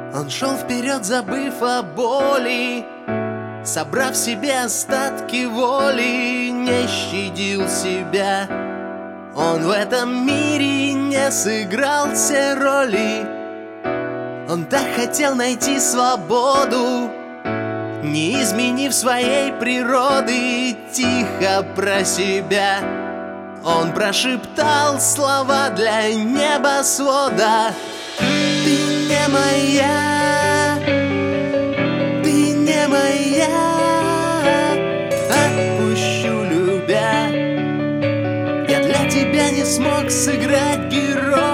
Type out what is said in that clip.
Он шел вперед, забыв о боли, собрав в себе остатки воли, не щадил себя. Он в этом мире не сыграл все роли. Он так хотел найти свободу, не изменив своей природы. Тихо про себя он прошептал слова для небосвода: ты не моя, ты не моя. Отпущу, любя, я для тебя не смог сыграть героя.